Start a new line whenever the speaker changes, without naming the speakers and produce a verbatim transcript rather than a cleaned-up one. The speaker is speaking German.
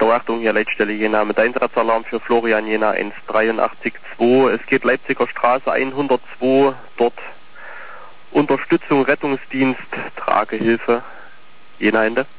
Jo, Achtung, hier Leitstelle Jena mit Einsatzalarm für Florian Jena eins acht drei zwei. Es geht Leipziger Straße hundertzwei, dort Unterstützung, Rettungsdienst, Tragehilfe. Jena Ende.